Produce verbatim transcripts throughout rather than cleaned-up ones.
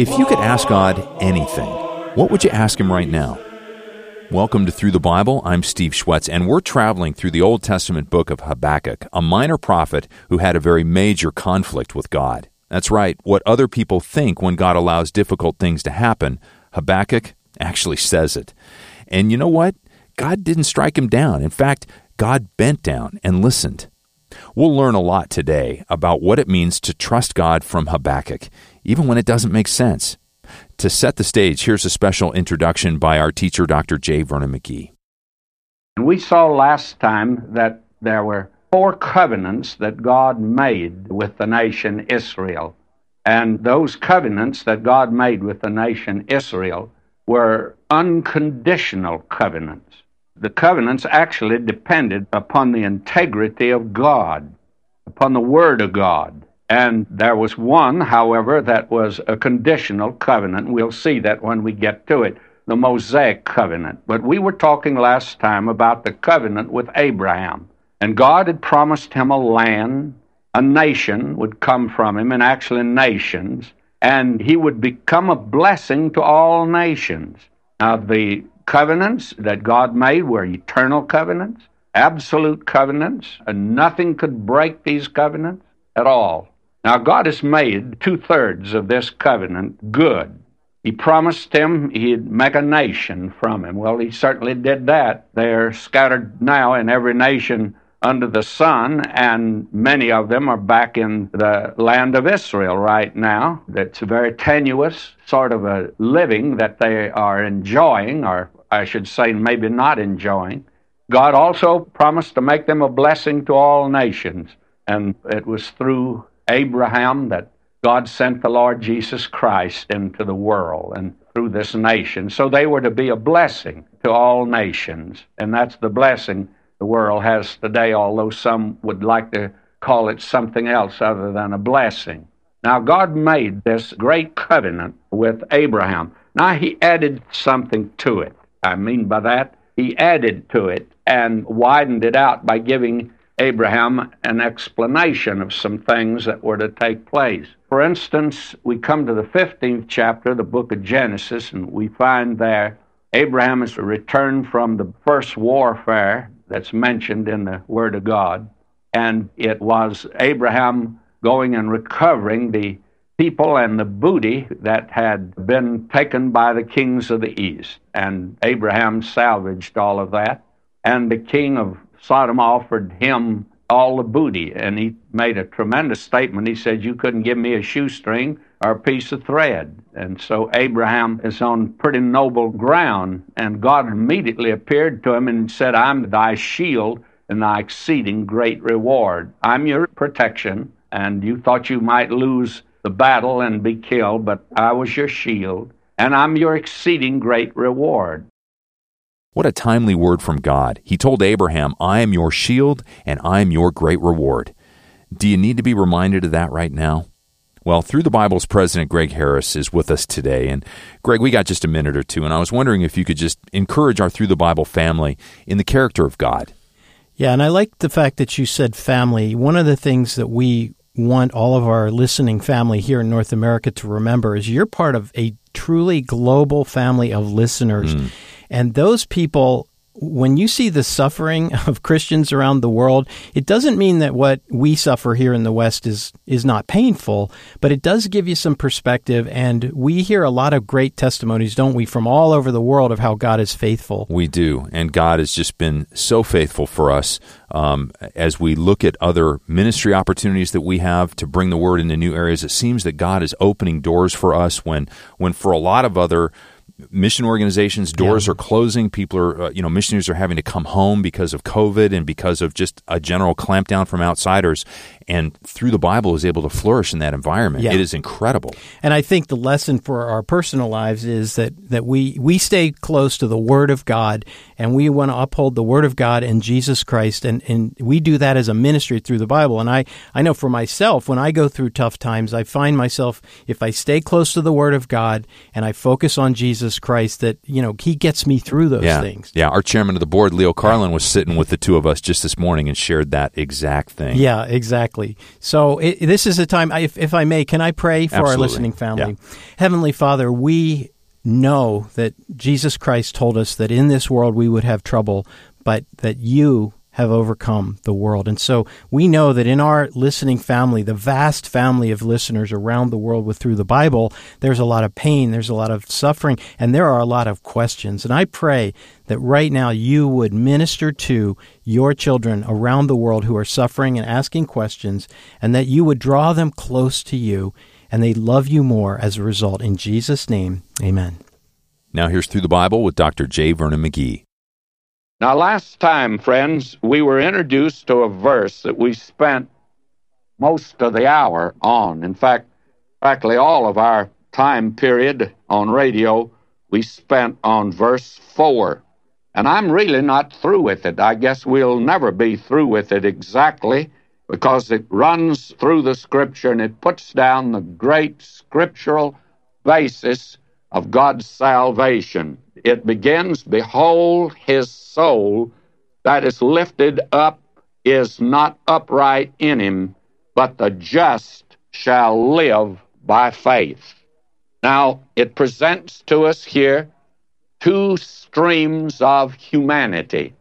If you could ask God anything, what would you ask Him right now? Welcome to Through the Bible. I'm Steve Schwetz, and we're traveling through the Old Testament book of Habakkuk, a minor prophet who had a very major conflict with God. That's right, what other people think when God allows difficult things to happen, Habakkuk actually says it. And you know what? God didn't strike him down. In fact, God bent down and listened. We'll learn a lot today about what it means to trust God from Habakkuk, even when it doesn't make sense. To set the stage, here's a special introduction by our teacher, Doctor J. Vernon McGee. We saw last time that there were four covenants that God made with the nation Israel. And those covenants that God made with the nation Israel were unconditional covenants. The covenants actually depended upon the integrity of God, upon the Word of God. And there was one, however, that was a conditional covenant. We'll see that when we get to it, the Mosaic covenant. But we were talking last time about the covenant with Abraham. And God had promised him a land, a nation would come from him, and actually nations, and he would become a blessing to all nations. Now, the covenants that God made were eternal covenants, absolute covenants, and nothing could break these covenants at all. Now, God has made two-thirds of this covenant good. He promised him he'd make a nation from him. Well, he certainly did that. They're scattered now in every nation under the sun, and many of them are back in the land of Israel right now. It's a very tenuous sort of a living that they are enjoying, or I should say maybe not enjoying. God also promised to make them a blessing to all nations, and it was through Abraham that God sent the Lord Jesus Christ into the world and through this nation. So they were to be a blessing to all nations, and that's the blessing the world has today, although some would like to call it something else other than a blessing. Now, God made this great covenant with Abraham. Now, he added something to it. I mean by that, he added to it and widened it out by giving Abraham an explanation of some things that were to take place. For instance, we come to the fifteenth chapter of the book of Genesis, and we find there Abraham is returned from the first warfare that's mentioned in the Word of God, and it was Abraham going and recovering the people and the booty that had been taken by the kings of the east. And Abraham salvaged all of that, and the king of Sodom offered him all the booty, and he made a tremendous statement. He said, "You couldn't give me a shoestring or a piece of thread." And so Abraham is on pretty noble ground, and God immediately appeared to him and said, "I'm thy shield and thy exceeding great reward." I'm your protection, and you thought you might lose the battle and be killed, but I was your shield, and I'm your exceeding great reward. What a timely word from God. He told Abraham, "I am your shield and I am your great reward." Do you need to be reminded of that right now? Well, Through the Bible's President Greg Harris is with us today. And Greg, we got just a minute or two, and I was wondering if you could just encourage our Through the Bible family in the character of God. Yeah, and I like the fact that you said family. One of the things that we want all of our listening family here in North America to remember is you're part of a truly global family of listeners. Mm. And those people, when you see the suffering of Christians around the world, it doesn't mean that what we suffer here in the West is is not painful, but it does give you some perspective. And we hear a lot of great testimonies, don't we, from all over the world of how God is faithful. We do. And God has just been so faithful for us um, as we look at other ministry opportunities that we have to bring the word into new areas. It seems that God is opening doors for us when, when for a lot of other mission organizations, doors yeah. are closing. People are, uh, you know, missionaries are having to come home because of COVID and because of just a general clampdown from outsiders. And Through the Bible is able to flourish in that environment. Yeah. It is incredible. And I think the lesson for our personal lives is that, that we, we stay close to the Word of God, and we want to uphold the Word of God and Jesus Christ. And, and we do that as a ministry through the Bible. And I, I know for myself, when I go through tough times, I find myself, if I stay close to the Word of God and I focus on Jesus Jesus Christ that, you know, he gets me through those yeah. things. Yeah, our chairman of the board, Leo Carlin, was sitting with the two of us just this morning and shared that exact thing. Yeah, exactly. So it, this is a time, if, if I may, can I pray for Absolutely. our listening family? Yeah. Heavenly Father, we know that Jesus Christ told us that in this world we would have trouble, but that you have overcome the world. And so we know that in our listening family, the vast family of listeners around the world with Through the Bible, there's a lot of pain, there's a lot of suffering, and there are a lot of questions. And I pray that right now you would minister to your children around the world who are suffering and asking questions, and that you would draw them close to you, and they love you more as a result. In Jesus' name, amen. Now here's Through the Bible with Doctor J. Vernon McGee. Now, last time, friends, we were introduced to a verse that we spent most of the hour on. In fact, practically all of our time period on radio, we spent on verse four. And I'm really not through with it. I guess we'll never be through with it exactly, because it runs through the Scripture and it puts down the great scriptural basis of God's salvation. It begins, behold, his soul that is lifted up is not upright in him, but the just shall live by faith. Now, it presents to us here two streams of humanity,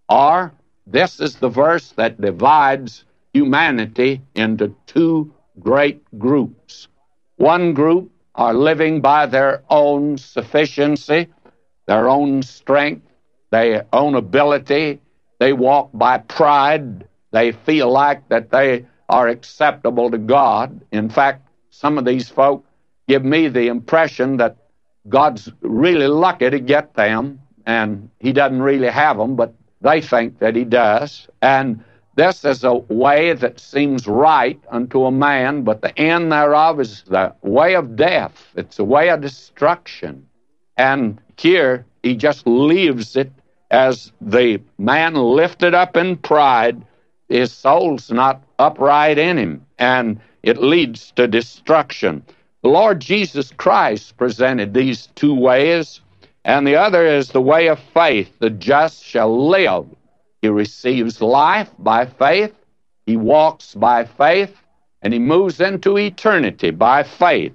or this is the verse that divides humanity into two great groups. One group are living by their own sufficiency, their own strength, their own ability. They walk by pride. They feel like that they are acceptable to God. In fact, some of these folk give me the impression that God's really lucky to get them, and he doesn't really have them, but they think that he does. And this is a way that seems right unto a man, but the end thereof is the way of death. It's a way of destruction. And here he just leaves it as the man lifted up in pride. His soul's not upright in him, and it leads to destruction. The Lord Jesus Christ presented these two ways, and the other is the way of faith. The just shall live. He receives life by faith, he walks by faith, and he moves into eternity by faith,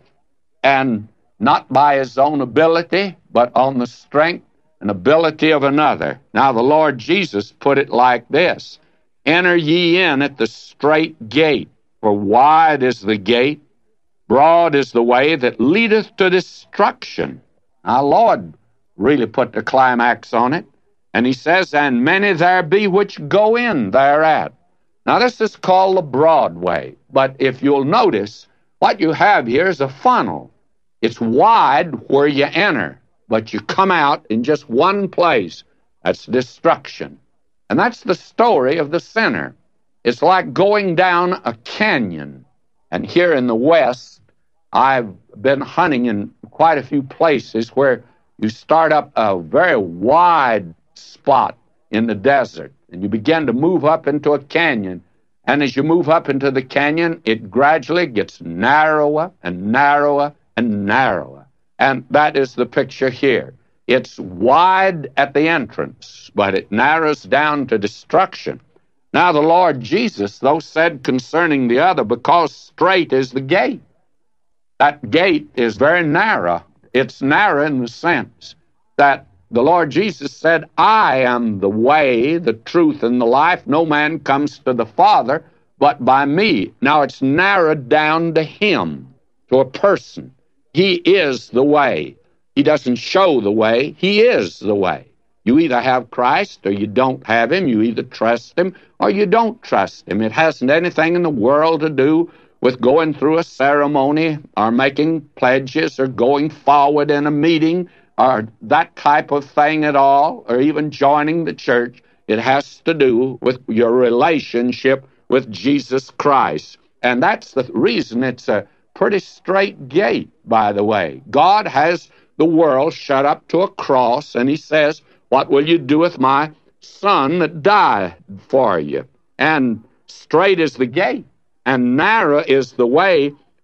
and not by his own ability, but on the strength and ability of another. Now the Lord Jesus put it like this: enter ye in at the strait gate, for wide is the gate, broad is the way that leadeth to destruction. Our Lord really put the climax on it. And he says, and many there be which go in thereat. Now this is called the broad way. But if you'll notice, what you have here is a funnel. It's wide where you enter, but you come out in just one place. That's destruction. And that's the story of the sinner. It's like going down a canyon. And here in the West, I've been hunting in quite a few places where you start up a very wide spot in the desert, and you begin to move up into a canyon. And as you move up into the canyon, it gradually gets narrower and narrower and narrower. And that is the picture here. It's wide at the entrance, but it narrows down to destruction. Now the Lord Jesus, though, said concerning the other, because strait is the gate. That gate is very narrow. It's narrow in the sense that the Lord Jesus said, I am the way, the truth, and the life. No man comes to the Father but by me. Now it's narrowed down to him, to a person. He is the way. He doesn't show the way. He is the way. You either have Christ or you don't have him. You either trust him or you don't trust him. It hasn't anything in the world to do with going through a ceremony or making pledges or going forward in a meeting or that type of thing at all, or even joining the church. It has to do with your relationship with Jesus Christ. And that's the reason it's a pretty straight gate, by the way. God has the world shut up to a cross, and he says, what will you do with my son that died for you? And straight is the gate, and narrow is the way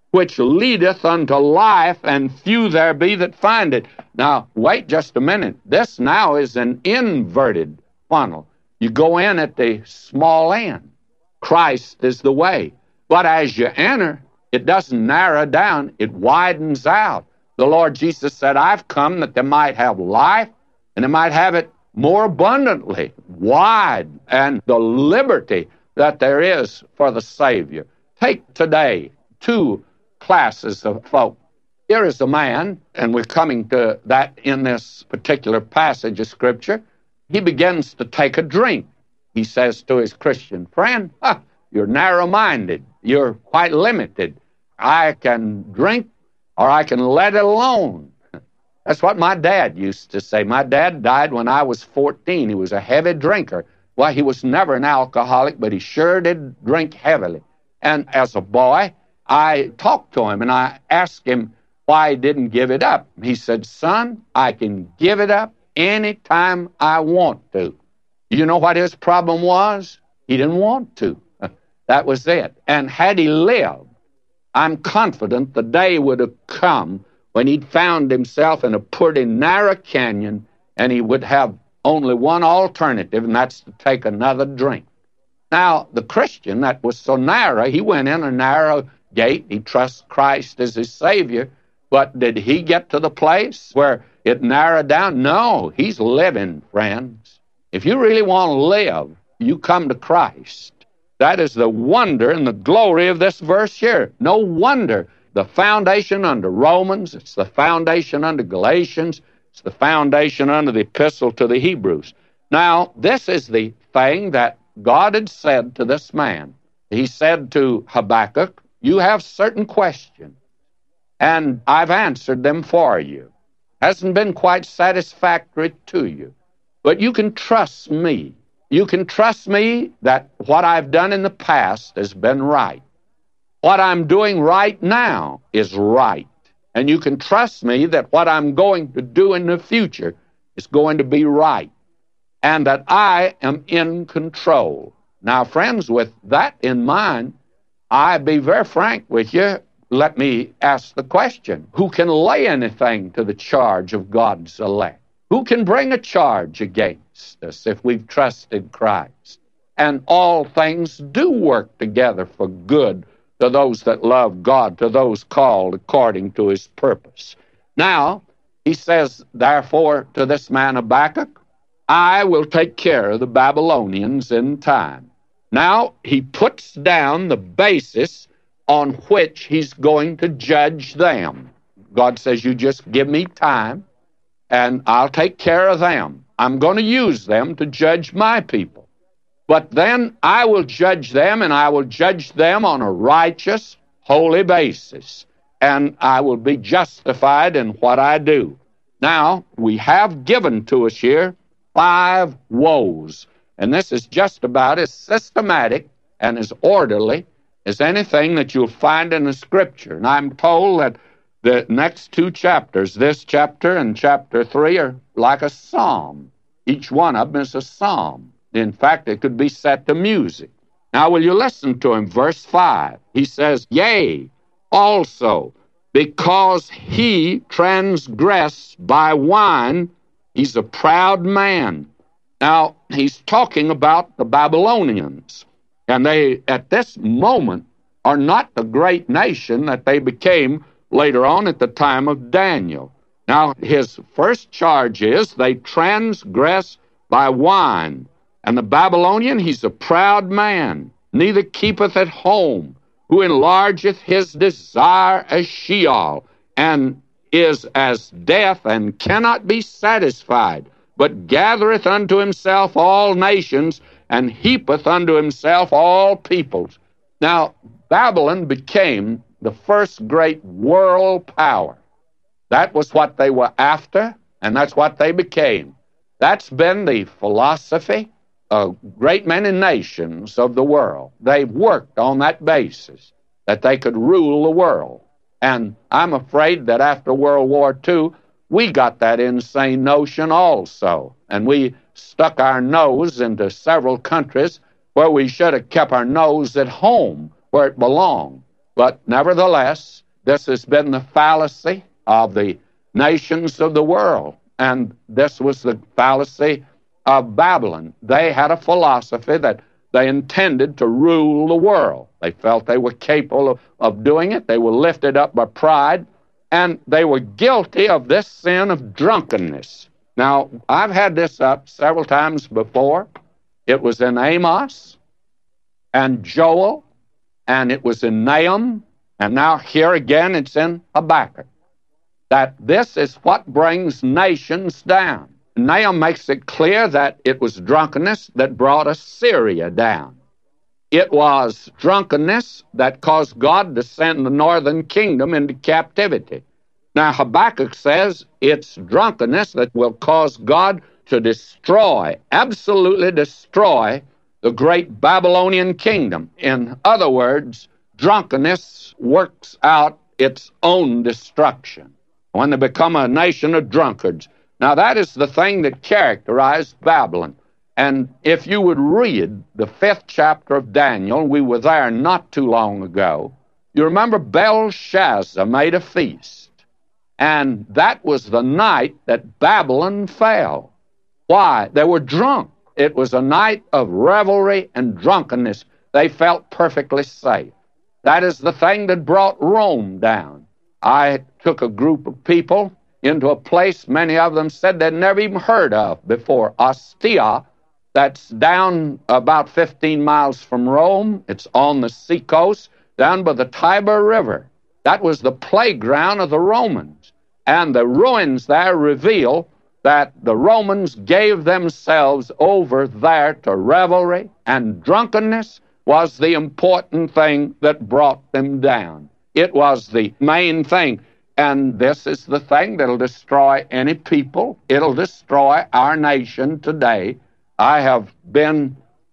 which leadeth unto life, and few there be that find it. Now, wait just a minute. This now is an inverted funnel. You go in at the small end. Christ is the way. But as you enter, it doesn't narrow down. It widens out. The Lord Jesus said, I've come that they might have life, and they might have it more abundantly, wide, and the liberty that there is for the Savior. Take today two classes of folk. Here is a man, and we're coming to that in this particular passage of Scripture. He begins to take a drink. He says to his Christian friend, huh, you're narrow-minded. You're quite limited. I can drink or I can let it alone. That's what my dad used to say. My dad died when I was fourteen. He was a heavy drinker. Well, he was never an alcoholic, but he sure did drink heavily. And as a boy, I talked to him, and I asked him why he didn't give it up. He said, son, I can give it up any time I want to. You know what his problem was? He didn't want to. That was it. And had he lived, I'm confident the day would have come when he'd found himself in a pretty narrow canyon, and he would have only one alternative, and that's to take another drink. Now, the Christian that was so narrow, he went in a narrow gate. He trusts Christ as his Savior. But did he get to the place where it narrowed down? No, he's living, friends. If you really want to live, you come to Christ. That is the wonder and the glory of this verse here. No wonder the foundation under Romans, it's the foundation under Galatians, it's the foundation under the epistle to the Hebrews. Now, this is the thing that God had said to this man. He said to Habakkuk, you have certain questions, and I've answered them for you. Hasn't been quite satisfactory to you, but you can trust me. You can trust me that what I've done in the past has been right. What I'm doing right now is right. And you can trust me that what I'm going to do in the future is going to be right. And that I am in control. Now, friends, with that in mind, I be very frank with you. Let me ask the question, who can lay anything to the charge of God's elect? Who can bring a charge against us if we've trusted Christ? And all things do work together for good to those that love God, to those called according to his purpose. Now, he says, therefore, to this man Habakkuk, I will take care of the Babylonians in time. Now, he puts down the basis on which he's going to judge them. God says, you just give me time, and I'll take care of them. I'm going to use them to judge my people. But then I will judge them, and I will judge them on a righteous, holy basis. And I will be justified in what I do. Now, we have given to us here five woes. And this is just about as systematic and as orderly as anything that you'll find in the Scripture. And I'm told that the next two chapters, this chapter and chapter three, are like a psalm. Each one of them is a psalm. In fact, it could be set to music. Now, will you listen to him? Verse five. He says, yea, also, because he transgressed by wine, he's a proud man. Now, he's talking about the Babylonians. And they, at this moment, are not the great nation that they became later on at the time of Daniel. Now, his first charge is they transgress by wine. And the Babylonian, he's a proud man, neither keepeth at home, who enlargeth his desire as Sheol, and is as death, and cannot be satisfied, but gathereth unto himself all nations, and heapeth unto himself all peoples. Now, Babylon became the first great world power. That was what they were after, and that's what they became. That's been the philosophy of great many nations of the world. They've worked on that basis, that they could rule the world. And I'm afraid that after World War Two, we got that insane notion also. And we stuck our nose into several countries where we should have kept our nose at home, where it belonged. But nevertheless, this has been the fallacy of the nations of the world. And this was the fallacy of Babylon. They had a philosophy that they intended to rule the world. They felt they were capable of, of doing it. They were lifted up by pride, and they were guilty of this sin of drunkenness. Now, I've had this up several times before. It was in Amos and Joel, and it was in Nahum, and now here again it's in Habakkuk. That this is what brings nations down. Nahum makes it clear that it was drunkenness that brought Assyria down. It was drunkenness that caused God to send the northern kingdom into captivity. Now Habakkuk says it's drunkenness that will cause God to destroy, absolutely destroy, the great Babylonian kingdom. In other words, drunkenness works out its own destruction when they become a nation of drunkards. Now, that is the thing that characterized Babylon. And if you would read the fifth chapter of Daniel, we were there not too long ago, you remember Belshazzar made a feast. And that was the night that Babylon fell. Why? They were drunk. It was a night of revelry and drunkenness. They felt perfectly safe. That is the thing that brought Rome down. I took a group of people into a place many of them said they'd never even heard of before, Ostia. That's down about fifteen miles from Rome. It's on the seacoast, down by the Tiber River. That was the playground of the Romans. And the ruins there reveal that the Romans gave themselves over there to revelry, and drunkenness was the important thing that brought them down. It was the main thing. And this is the thing that'll destroy any people. It'll destroy our nation today. I have been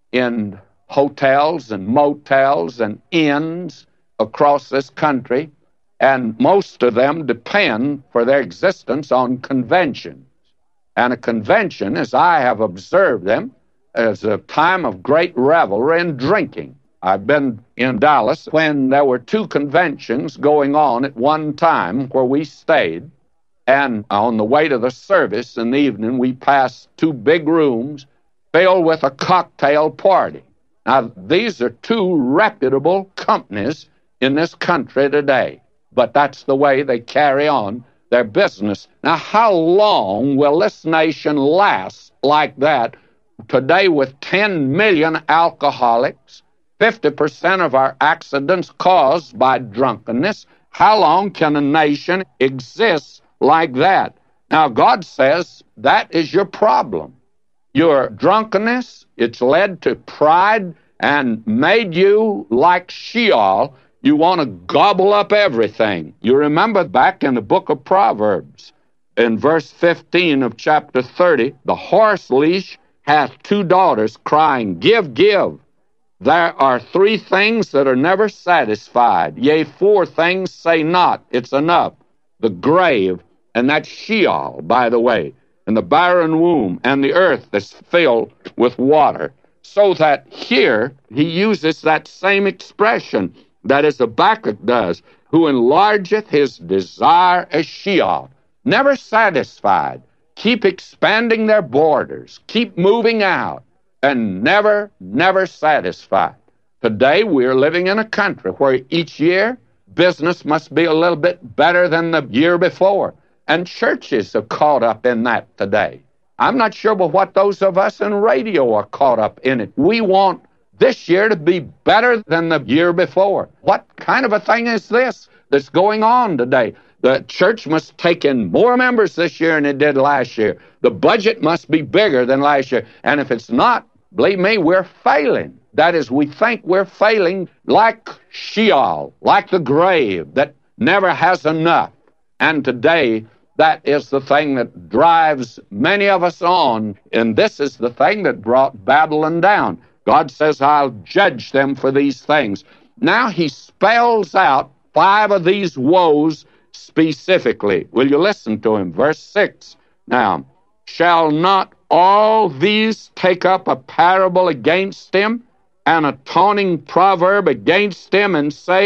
in hotels and motels and inns across this country, and most of them depend for their existence on conventions. And a convention, as I have observed them, is a time of great revelry and drinking. I've been in Dallas when there were two conventions going on at one time where we stayed, and on the way to the service in the evening, we passed two big rooms filled with a cocktail party. Now, these are two reputable companies in this country today, but that's the way they carry on their business. Now, how long will this nation last like that today with ten million alcoholics? fifty percent of our accidents caused by drunkenness. How long can a nation exist like that? Now, God says that is your problem. Your drunkenness, it's led to pride and made you like Sheol. You want to gobble up everything. You remember back in the book of Proverbs, in verse fifteen of chapter thirty, the horse leash hath two daughters crying, give, give. There are three things that are never satisfied. Yea, four things say not, it's enough. The grave, and that's Sheol, by the way, and the barren womb, and the earth that's filled with water. So that here he uses that same expression that as Habakkuk does, who enlargeth his desire as Sheol. Never satisfied. Keep expanding their borders. Keep moving out. And never, never satisfied. Today, we're living in a country where each year business must be a little bit better than the year before. And churches are caught up in that today. I'm not sure but what those of us in radio are caught up in it. We want this year to be better than the year before. What kind of a thing is this that's going on today? The church must take in more members this year than it did last year. The budget must be bigger than last year. And if it's not, believe me, we're failing. That is, we think we're failing like Sheol, like the grave that never has enough. And today, that is the thing that drives many of us on. And this is the thing that brought Babylon down. God says, I'll judge them for these things. Now he spells out five of these woes specifically. Will you listen to him? Verse six. Now, shall not all these take up a parable against him, an atoning proverb against him, and say,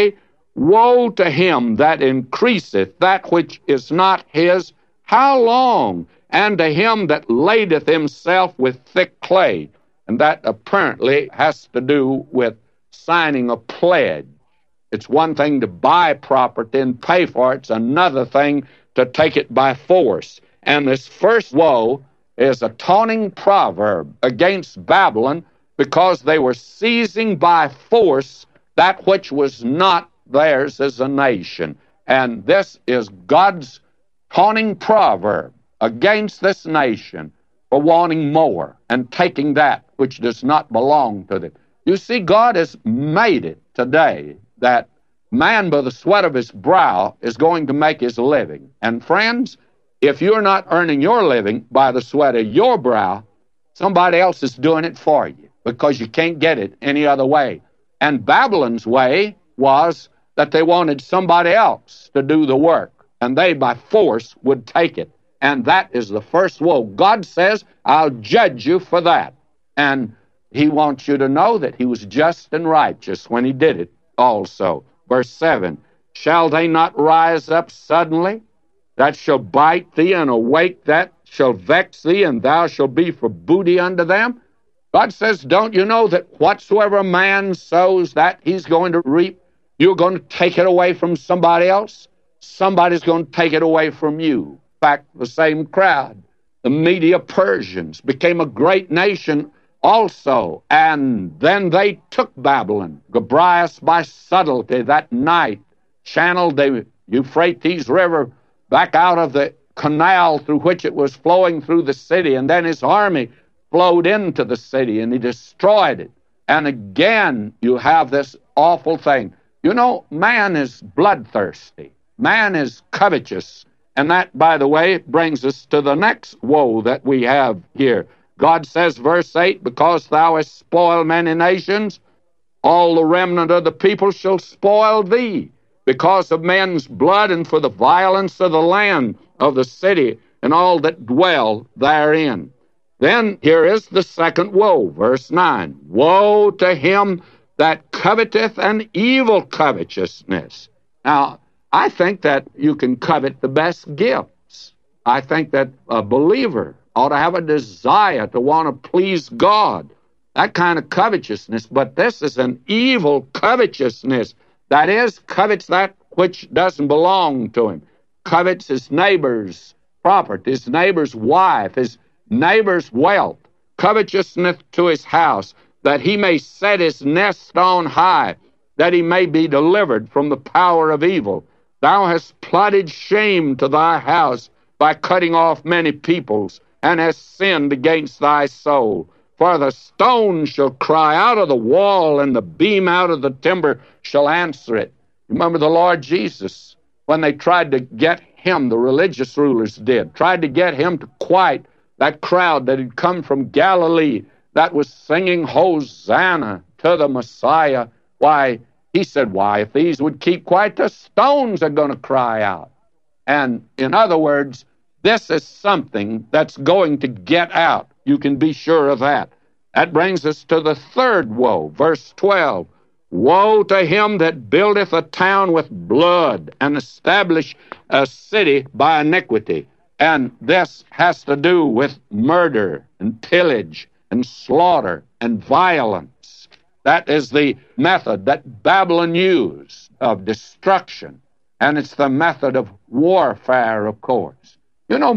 Woe to him that increaseth that which is not his, how long? And to him that ladeth himself with thick clay. And that apparently has to do with signing a pledge. It's one thing to buy property and pay for it. It's another thing to take it by force. And this first woe is a taunting proverb against Babylon because they were seizing by force that which was not theirs as a nation. And this is God's taunting proverb against this nation for wanting more and taking that which does not belong to them. You see, God has made it today that man by the sweat of his brow is going to make his living. And friends, if you're not earning your living by the sweat of your brow, somebody else is doing it for you because you can't get it any other way. And Babylon's way was that they wanted somebody else to do the work, and they by force would take it. And that is the first woe. God says, I'll judge you for that. And he wants you to know that he was just and righteous when he did it also. Verse seven, shall they not rise up suddenly, that shall bite thee, and awake that shall vex thee, and thou shalt be for booty unto them? God says, don't you know that whatsoever a man sows, that he's going to reap? You're going to take it away from somebody else. Somebody's going to take it away from you. In fact, the same crowd, the Media Persians, became a great nation also, and then they took Babylon. Gobryas by subtlety that night channeled the Euphrates River back out of the canal through which it was flowing through the city, and then his army flowed into the city, and he destroyed it. And again, you have this awful thing. You know, man is bloodthirsty. Man is covetous. And that, by the way, brings us to the next woe that we have here. God says, verse eight, because thou hast spoiled many nations, all the remnant of the people shall spoil thee, because of men's blood and for the violence of the land of the city and all that dwell therein. Then here is the second woe, verse nine. Woe to him that coveteth an evil covetousness. Now, I think that you can covet the best gifts. I think that a believer ought to have a desire to want to please God. That kind of covetousness. But this is an evil covetousness. That is, covets that which doesn't belong to him. Covets his neighbor's property, his neighbor's wife, his neighbor's wealth. Covetousness to his house, that he may set his nest on high, that he may be delivered from the power of evil. Thou hast plotted shame to thy house by cutting off many peoples, and hast sinned against thy soul. For the stone shall cry out of the wall, and the beam out of the timber shall answer it. Remember the Lord Jesus, when they tried to get him, the religious rulers did, tried to get him to quiet that crowd that had come from Galilee that was singing Hosanna to the Messiah. Why, he said, why, if these would keep quiet, the stones are going to cry out. And in other words, this is something that's going to get out. You can be sure of that. That brings us to the third woe, verse twelve. Woe to him that buildeth a town with blood, and establish a city by iniquity. And this has to do with murder and pillage and slaughter and violence. That is the method that Babylon used of destruction. And it's the method of warfare, of course. You know,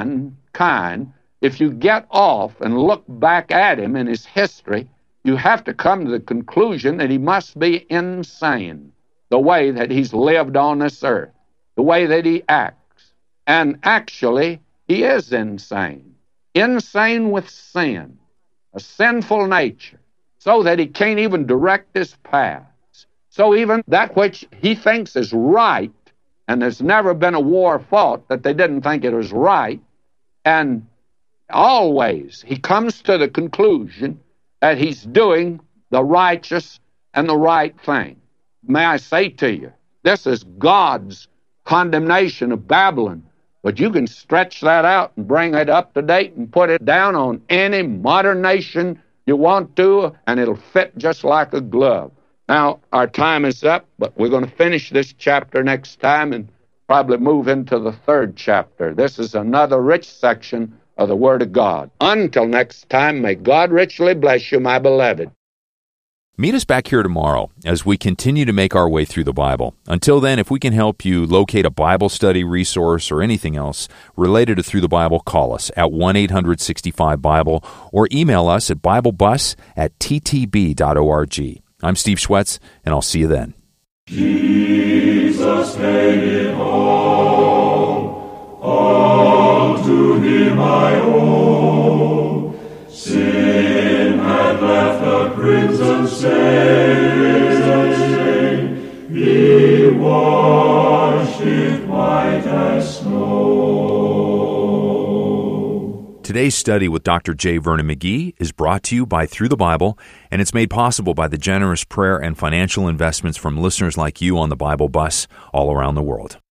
mankind, if you get off and look back at him in his history, you have to come to the conclusion that he must be insane, the way that he's lived on this earth, the way that he acts. And actually, he is insane. Insane with sin, a sinful nature, so that he can't even direct his paths. So even that which he thinks is right, and there's never been a war fought that they didn't think it was right, and always he comes to the conclusion that he's doing the righteous and the right thing. May I say to you, this is God's condemnation of Babylon, but you can stretch that out and bring it up to date and put it down on any modern nation you want to, and it'll fit just like a glove. Now, our time is up, but we're going to finish this chapter next time and probably move into the third chapter. This is another rich section of the Word of God. Until next time, may God richly bless you, my beloved. Meet us back here tomorrow as we continue to make our way through the Bible. Until then, if we can help you locate a Bible study resource or anything else related to Through the Bible, call us at one eight hundred sixty-five Bible or email us at biblebus at t t b dot org. I'm Steve Schwetz, and I'll see you then. Jesus paid it all, all to Him I owe. Sin had left a crimson stain, He washed it white as snow. Today's study with Doctor J. Vernon McGee is brought to you by Through the Bible, and it's made possible by the generous prayer and financial investments from listeners like you on the Bible Bus all around the world.